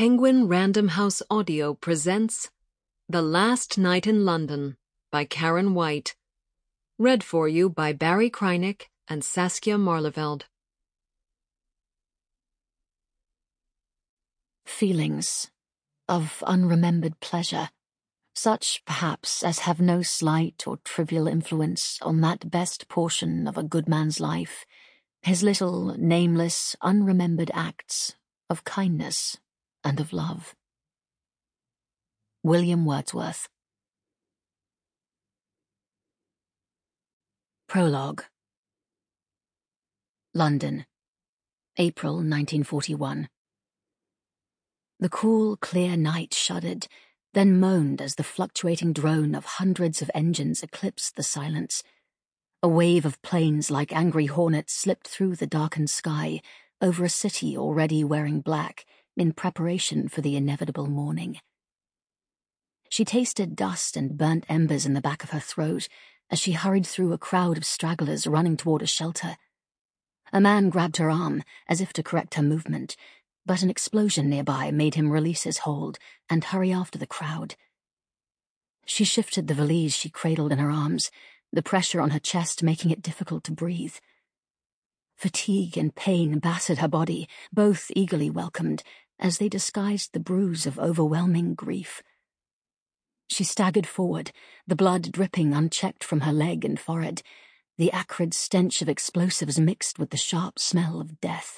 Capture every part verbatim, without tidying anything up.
Penguin Random House Audio presents The Last Night in London by Karen White. Read for you by Barry Krynick and Saskia Marleveld. Feelings of unremembered pleasure, such perhaps as have no slight or trivial influence on that best portion of a good man's life, his little, nameless, unremembered acts of kindness and of love. William Wordsworth. Prologue. London, April nineteen forty-one. The cool, clear night shuddered, then moaned as the fluctuating drone of hundreds of engines eclipsed the silence. A wave of planes like angry hornets slipped through the darkened sky over a city already wearing black in preparation for the inevitable morning. She tasted dust and burnt embers in the back of her throat as she hurried through a crowd of stragglers running toward a shelter. A man grabbed her arm as if to correct her movement, but an explosion nearby made him release his hold and hurry after the crowd. She shifted the valise she cradled in her arms, the pressure on her chest making it difficult to breathe. Fatigue and pain battered her body, both eagerly welcomed, as they disguised the bruise of overwhelming grief. She staggered forward, the blood dripping unchecked from her leg and forehead, the acrid stench of explosives mixed with the sharp smell of death.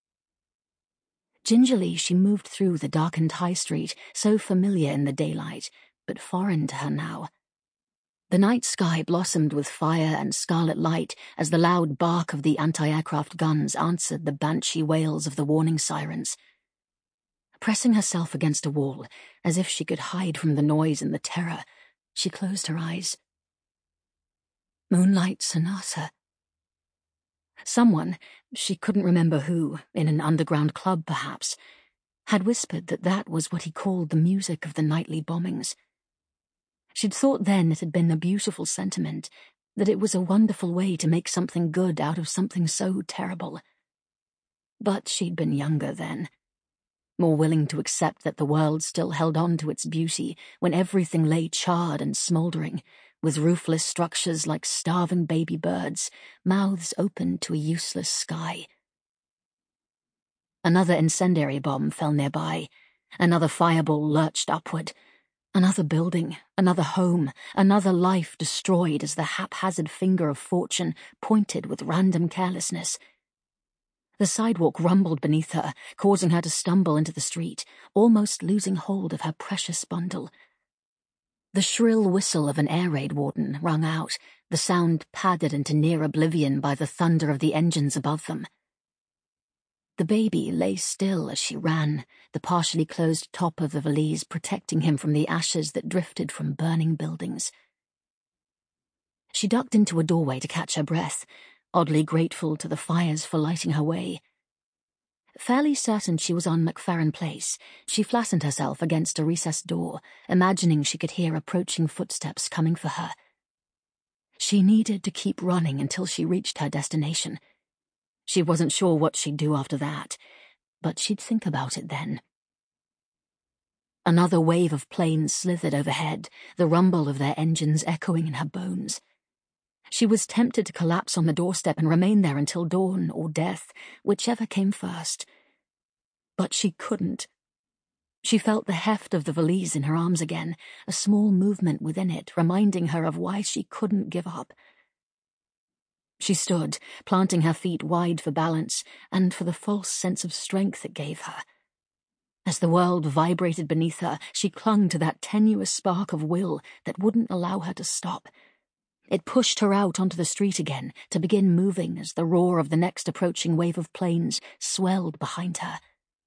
Gingerly she moved through the darkened high street, so familiar in the daylight, but foreign to her now. The night sky blossomed with fire and scarlet light as the loud bark of the anti-aircraft guns answered the banshee wails of the warning sirens. Pressing herself against a wall, as if she could hide from the noise and the terror, she closed her eyes. Moonlight Sonata. Someone, she couldn't remember who, in an underground club perhaps, had whispered that that was what he called the music of the nightly bombings. She'd thought then it had been a beautiful sentiment, that it was a wonderful way to make something good out of something so terrible. But she'd been younger then, more willing to accept that the world still held on to its beauty when everything lay charred and smouldering, with roofless structures like starving baby birds, mouths open to a useless sky. Another incendiary bomb fell nearby. Another fireball lurched upward. Another building, another home, another life destroyed as the haphazard finger of fortune pointed with random carelessness. The sidewalk rumbled beneath her, causing her to stumble into the street, almost losing hold of her precious bundle. The shrill whistle of an air raid warden rung out, the sound padded into near oblivion by the thunder of the engines above them. The baby lay still as she ran, the partially closed top of the valise protecting him from the ashes that drifted from burning buildings. She ducked into a doorway to catch her breath, oddly grateful to the fires for lighting her way. Fairly certain she was on McFerrin Place, she flattened herself against a recessed door, imagining she could hear approaching footsteps coming for her. She needed to keep running until she reached her destination. She wasn't sure what she'd do after that, but she'd think about it then. Another wave of planes slithered overhead, the rumble of their engines echoing in her bones. She was tempted to collapse on the doorstep and remain there until dawn or death, whichever came first. But she couldn't. She felt the heft of the valise in her arms again, a small movement within it reminding her of why she couldn't give up. She stood, planting her feet wide for balance and for the false sense of strength it gave her. As the world vibrated beneath her, she clung to that tenuous spark of will that wouldn't allow her to stop. It pushed her out onto the street again, to begin moving as the roar of the next approaching wave of planes swelled behind her.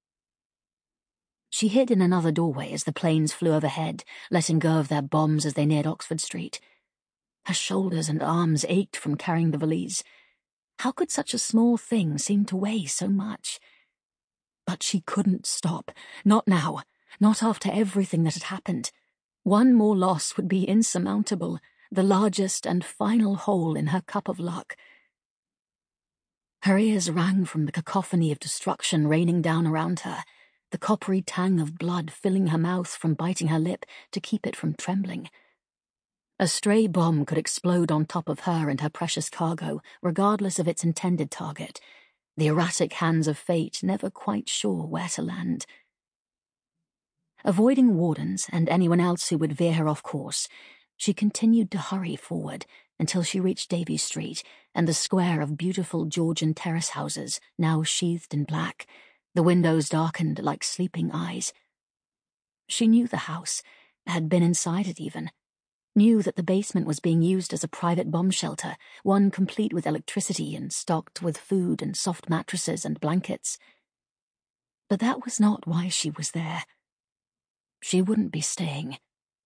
She hid in another doorway as the planes flew overhead, letting go of their bombs as they neared Oxford Street. Her shoulders and arms ached from carrying the valise. How could such a small thing seem to weigh so much? But she couldn't stop. Not now. Not after everything that had happened. One more loss would be insurmountable. The largest and final hole in her cup of luck. Her ears rang from the cacophony of destruction raining down around her, the coppery tang of blood filling her mouth from biting her lip to keep it from trembling. A stray bomb could explode on top of her and her precious cargo, regardless of its intended target, the erratic hands of fate never quite sure where to land. Avoiding wardens and anyone else who would veer her off course, she continued to hurry forward until she reached Davy Street and the square of beautiful Georgian terrace houses, now sheathed in black, the windows darkened like sleeping eyes. She knew the house, had been inside it even, knew that the basement was being used as a private bomb shelter, one complete with electricity and stocked with food and soft mattresses and blankets. But that was not why she was there. She wouldn't be staying.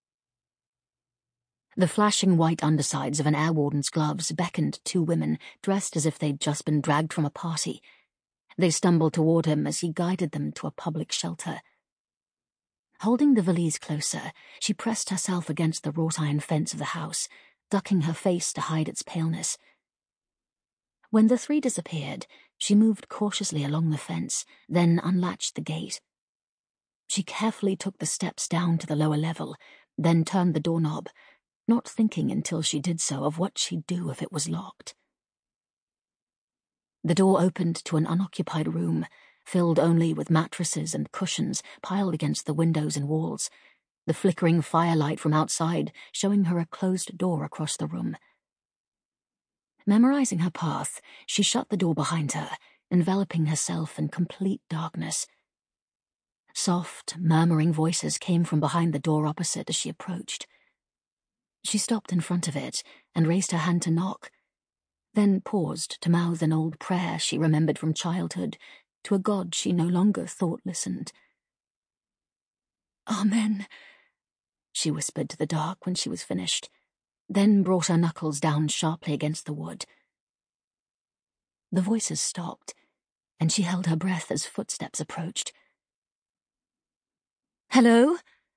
The flashing white undersides of an air warden's gloves beckoned two women, dressed as if they'd just been dragged from a party. They stumbled toward him as he guided them to a public shelter. Holding the valise closer, she pressed herself against the wrought-iron fence of the house, ducking her face to hide its paleness. When the three disappeared, she moved cautiously along the fence, then unlatched the gate. She carefully took the steps down to the lower level, then turned the doorknob, not thinking until she did so of what she'd do if it was locked. The door opened to an unoccupied room, filled only with mattresses and cushions piled against the windows and walls, the flickering firelight from outside showing her a closed door across the room. Memorizing her path, she shut the door behind her, enveloping herself in complete darkness. Soft, murmuring voices came from behind the door opposite as she approached. She stopped in front of it and raised her hand to knock, then paused to mouth an old prayer she remembered from childhood to a god she no longer thought listened. "Amen," she whispered to the dark when she was finished, then brought her knuckles down sharply against the wood. The voices stopped, and she held her breath as footsteps approached. "Hello?"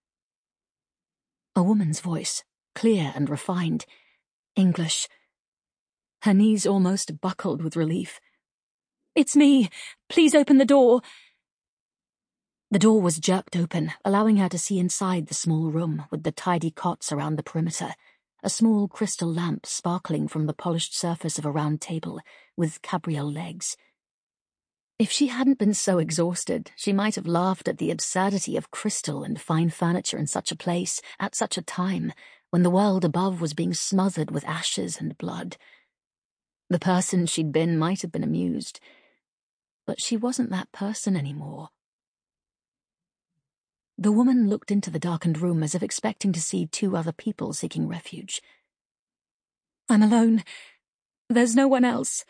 A woman's voice, clear and refined. English. Her knees almost buckled with relief. "It's me. Please open the door." The door was jerked open, allowing her to see inside the small room with the tidy cots around the perimeter, a small crystal lamp sparkling from the polished surface of a round table with cabriole legs. If she hadn't been so exhausted, she might have laughed at the absurdity of crystal and fine furniture in such a place, at such a time, when the world above was being smothered with ashes and blood. The person she'd been might have been amused, but she wasn't that person anymore. The woman looked into the darkened room as if expecting to see two other people seeking refuge. "I'm alone. There's no one else."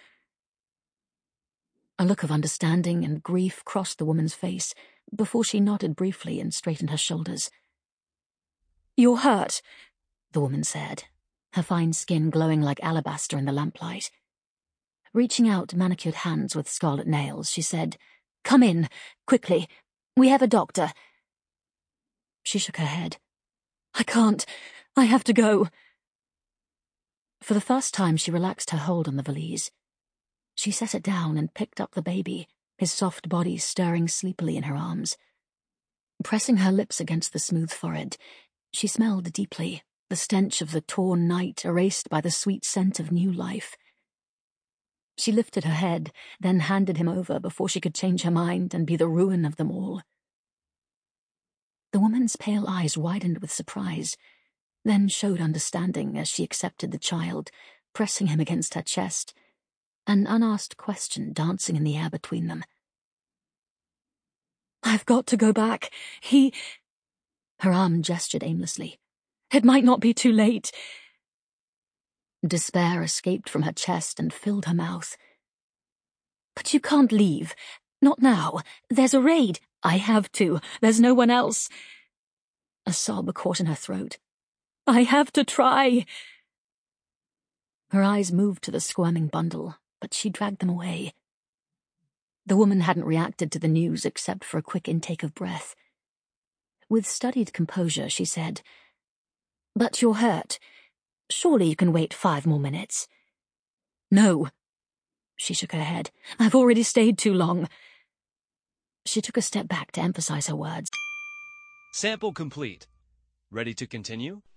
A look of understanding and grief crossed the woman's face before she nodded briefly and straightened her shoulders. "You're hurt," the woman said, her fine skin glowing like alabaster in the lamplight. Reaching out manicured hands with scarlet nails, she said, "Come in, quickly. We have a doctor." She shook her head. "I can't. I have to go." For the first time, she relaxed her hold on the valise. She set it down and picked up the baby, his soft body stirring sleepily in her arms. Pressing her lips against the smooth forehead, she smelled deeply, the stench of the torn night erased by the sweet scent of new life. She lifted her head, then handed him over before she could change her mind and be the ruin of them all. The woman's pale eyes widened with surprise, then showed understanding as she accepted the child, pressing him against her chest, an unasked question dancing in the air between them. "I've got to go back. He—" Her arm gestured aimlessly. "It might not be too late." Despair escaped from her chest and filled her mouth. "But you can't leave. Not now. There's a raid." "I have to. There's no one else." A sob caught in her throat. "I have to try." Her eyes moved to the squirming bundle, but she dragged them away. The woman hadn't reacted to the news except for a quick intake of breath. With studied composure, she said, "But you're hurt. Surely you can wait five more minutes." "No." She shook her head. "I've already stayed too long." She took a step back to emphasize her words. Sample complete. Ready to continue?